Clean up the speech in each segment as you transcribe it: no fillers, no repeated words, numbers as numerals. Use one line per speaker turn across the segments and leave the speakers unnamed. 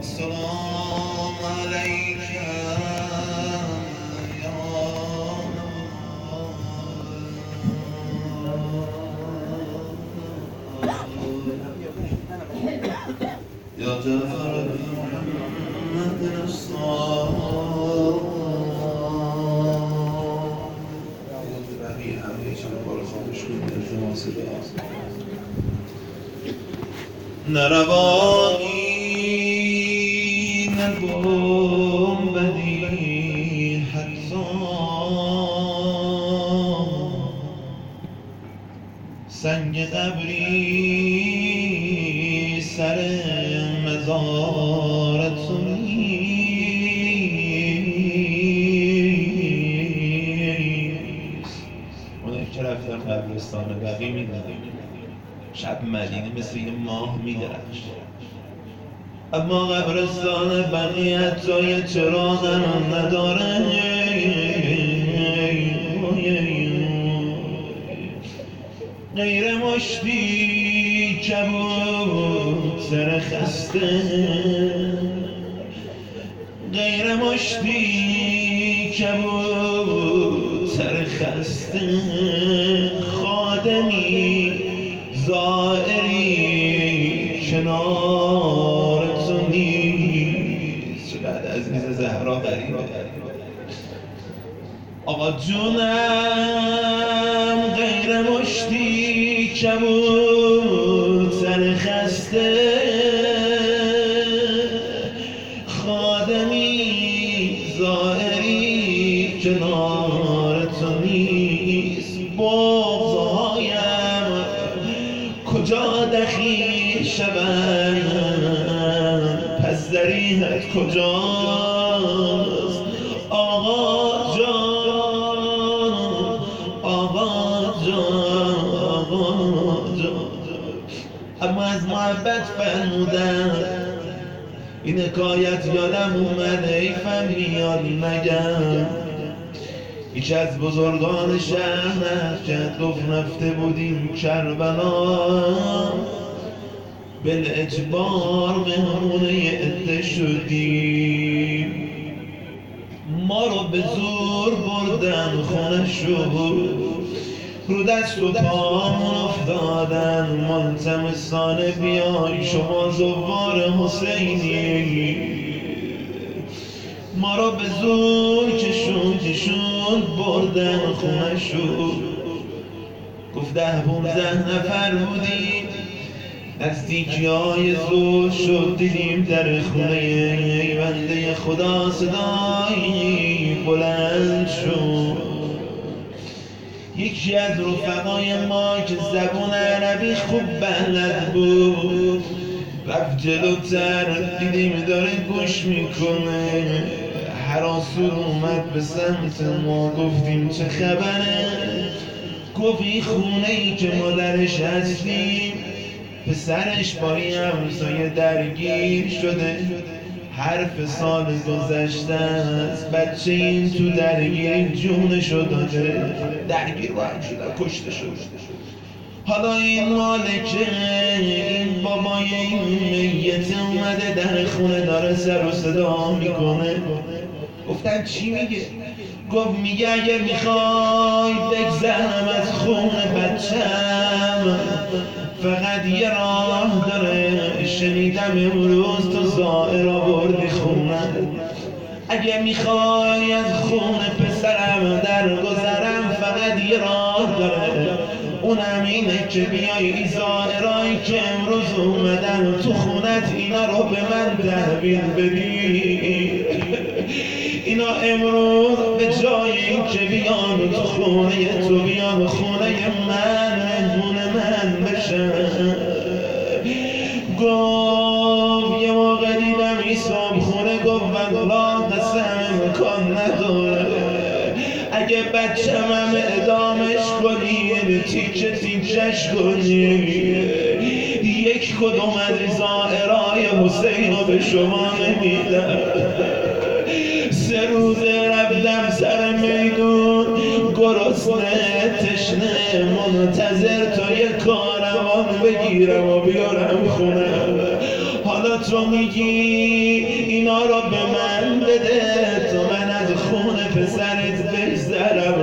سلام علیک یا جعفر محمد الصادق. بقیه همه چند بار خاموش کنید التماس دعاست. نروانی نگنبدی حتی سنگ قبری سر مزارت نیست. اونایی که رفتن قبرستان بقیه میدیدیم شب مدینه مثل یه ماه میدرخش، اما قبرستان بقیه حتی یه چراغ هم نداره. غیر مشتی کبوتر خسته، غیر مشتی کبوتر خسته، خادمی زائری کنار تو نیست. چقدر عزیز زهرا غریبه. آقا جونم غیر مشتی کبوتر خسته، خادمی زائری کنار تو نیست. بغضهایم کجا دخیل شوند، پس ذریحت کجاست آقا جان، آقا جان، آقا جان. اما از محبت فرمودن این حکایت یادم اومد، حیفم میاد نگم. هیچ از بزرگان شهر نهجت گفت رفته بودیم کربلا، بالاجبار مهمون یه عده شدیم، ما رو به زور بردن خونه شد، رو دست و پامون افتادن ملتمسانه بیای شما زوار حسینی. ما رو به زور کشون بردن خونه شد، گفت 10-15 نفر بودیم، نزدیکی های زور شد دیدیم در خونه بنده خدا صدایی بلند شد. یکی از رفقای ما که زبون عربی خوب بلد بود رفت جلوتر، دیدیم داره گوش میکنه، هراسور اومد به سمت ما، گفتیم چه خبره؟ گفت این خونه ای که ما درش هستیم پسرش با این همسایه درگیر شده، حرف سال گذشته است، بچه این تو درگیر جونشو داده، درگیر باید شده، کشته شده. حالا این مالکه این بابای این میت اومده در خونه داره سر و صدا میکنه. گفتن چی میگه؟ گفت میگه اگه میخوای بگذرم از خونه بچم فقط یه راه داره، شنیدم امروز تو زائر آوردی خونه، اگه میخوای از خونه پسرم در گذرم فقط یه راه داره، اونم اینه که بیای ای زائرایی که امروز اومدن تو خونت اینا رو به من تحویل بدی. اینا امروز به جای این که بیان تو خونه تو بیان خونه من، مهمون من بشن. گفت یه موقع دیدم این صبح خونه، گفت والله قسم امکان نداره، اگه بچم هم ادامش کنی تیکه تیکش کنی، یک کدوم از زائرای حسین رو به شما نمیدم. 3 روزه رفتم سر میدون گرسنه تشنه منتظر تا یه کاروان بگیرم و بیارم خونه. حالا تو میگی اینا رو به من بده تا من از خونه پسرت بگذرم.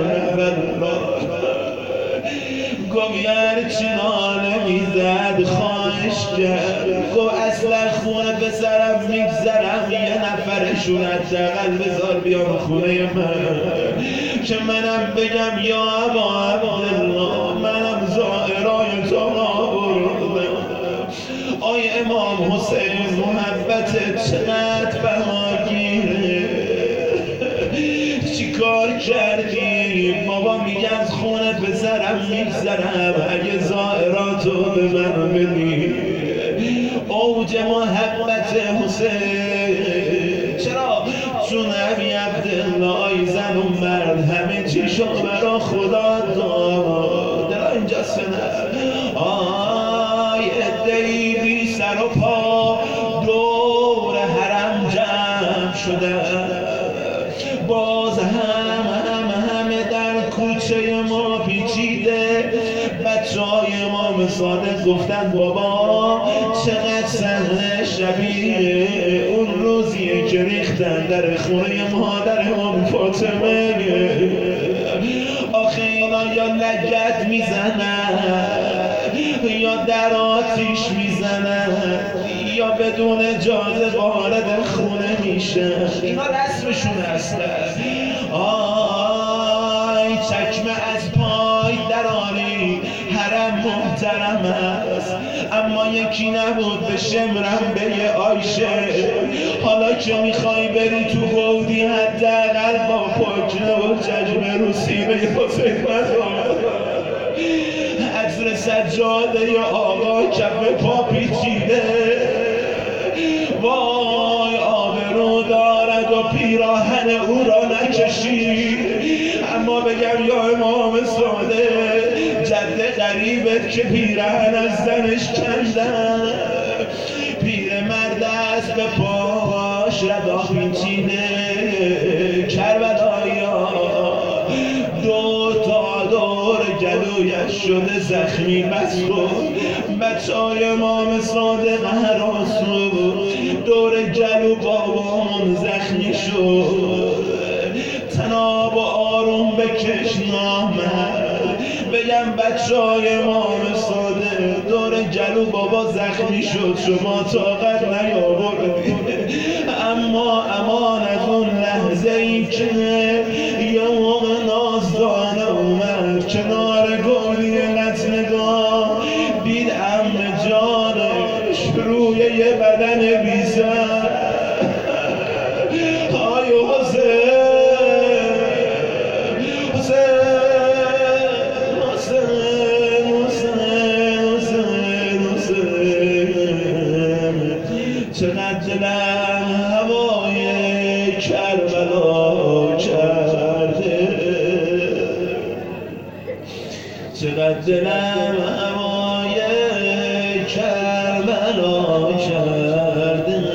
گویر چنانه میزد خواهش کرد، گو اصلا خونه پسرم میگذرم، یه نفرشون حداقل بذار بیام خونه من که منم بگم یا ابا عبدالله منم زائرای تو آوردم. آی امام حسین محبت چقدر فراگیره، چی کار کردی؟ بابا میگه از خونه پسرم میگذرم، اگه زائراتو به من بدی. اوج محبت حسین، چرا؟ چون ابی عبدالله زن و مرد همه چیشو برا خدا داد. دلا اینجا سنه آی ادهی بی سر و پا دور حرم جمع شده، باز همه در کوچه ما پیچیده. بچه‌های امام صادق گفتن بابا چقدر صحنه شبیه اون روزیه که ریختن در خونه مادر امام فاطمه. آخه اینا یا لگد میزنن یا در آتیش میزنن یا بدون اجازه وارد خونه میشن. اینا رسمشون هستن. آی چکمه از پای دراری، حرم محترم است اما یکی نبود به شمرم به عایشه. حالا که میخوای بری تو گودی حداقل با پاکنه و چشم رو سیبه حسین مزار عطر سجاده یا آقا کف پا پیچیده. وای آبرو دارد و پیراهن او را نکشید. اما بگم یا امام صادق جد غریبت که پیراهن از زنش کندن، پیرمرد است به پاش ردا پیچیده. کربلایا دو تا دور گلویش شده زخمی بس کن. بچه‌های امام صادق هراس بود، دور گلو بابامون زخمی شد. تناب و آروم بکش نامد، بگم بچه‌های امام صادق دور گلو بابا زخمی شد، شما طاقت نیاوردید. اما امان از اون لحظه ای که یه موقع نازدانه اومد کنار گودی لطنگاه، دید عمه جانش روی یه بدن بیزن. آی حسین چقدر دلم هوای کربلا کرده، چقدر دلم هوای کربلا کرده.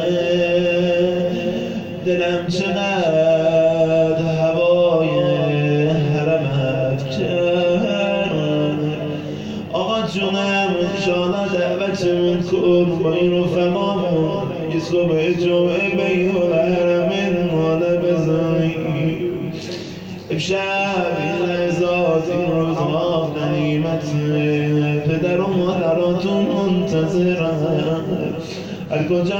دلم چقدر هوای حرمت کرده. آقا جونم انشاءالله دعوتمون کن با این رفقامون یه صبح جمعه بین الحرمین ماله بزنیم. امشب این لحظات این روزها غنیمت، پدر و مادراتون منتظرن. هر کجا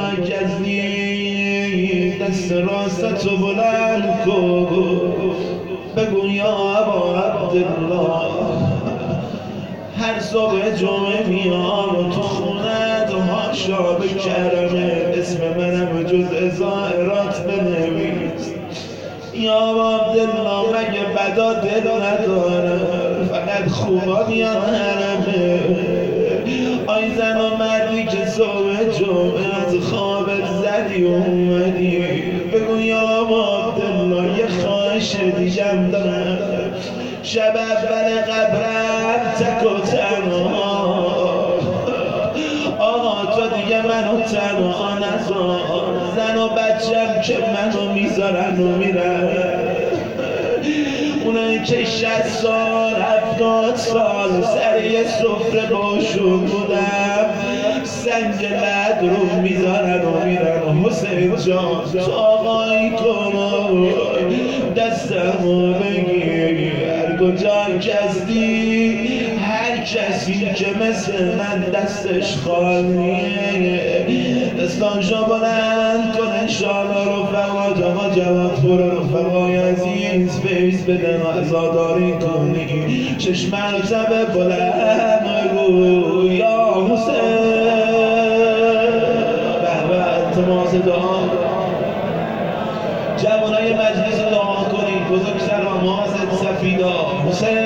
گزنی دست راستتو بلند کن، بگو یا ابا عبدالله هر صبح جمعه میام و تو خونه تو هاشا به کرمه اسم منم جز زائرات بنویس. یا عبدالله مگه بدا دل نداره، فقط خوبا میان حرمه. آی زن و مردی که صبح جمعه از خوابت زدی و اومدی، بگو یا عبدالله یه خواهش دیگم دارم. شب اول قبرم تک و تنها، آقا تو دیگه منو تنها نذار. زن و بچم که منو میذارن و میرن، اونایی که 60 سال سال سر یه سفره باشون بودم، سنگ لد رو میذارن و میرن حسین جان تو آقایی کن دستمو بگیر هر کجا کسی هر کسی که مثل من دستش خالیه دستانشو بلند کنن شالا رفقا جما جواب خور رفقای عزیز فیض بدن و عزاداری کنی شش مرتبه بلند بگو یا حسین التماس دعا جوانای مجلس دعا کنید بزرگتر آمازد سفیدا حسین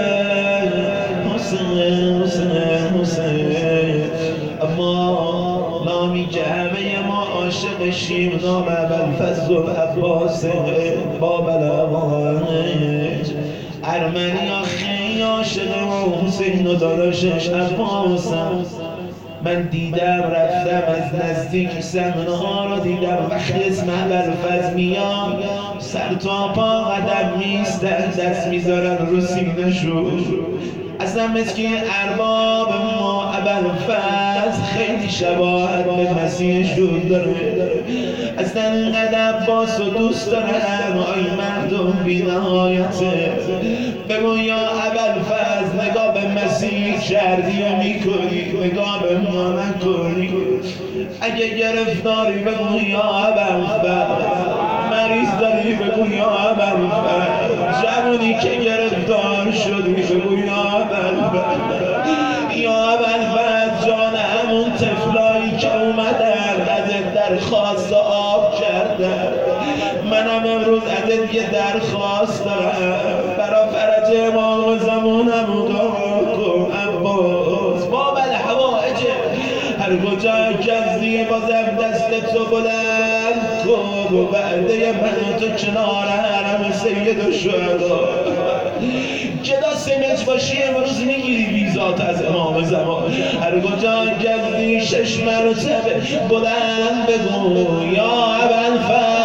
حسین حسین حسین اما نامی که همه ما عاشق شیم نام ابوالفضل و عباس باب العوانج ارمنی ها خیلی عاشق ما حسین و داداشش عباسم من دیدم رفتم از نزدیک صحنه‌ها رو دیدم وقتی اسم ابوالفضل میاد سر تا پا قدم میستن دست میذارن رو سینه‌شون اصلا مثل که ارباب ما ابوالفضل خیلی شباهت به مسیحشون داره اصلا اینقدر عباس رو دوست دارن آی مردم بی نهایته بگو یا ابوالفضل نگاه به مسیح کردی و میکنی نگاه به ما نکنی اگه گرفتاری بگو یا ابوالفضل مریض داری بگو یا ابوالفضل جوانی که گرفتار شدی بگو یا ابوالفضل یا ابوالفضل جان همون طفلایی که اومدن ازت درخواست آب کردن منم امروز ازت یه درخواست دارم برا فرج امام زمانم دعا کن عباس باب الحوائج هر کجا کسی بازم دستتو بلند کن و بعده من تو کنار حرم سید الشهدا جدا سمج باشی امروز میگیری ویزات از امام زمان هر کجا کسی شش مرتبه بلند بگو یا ابوالفضل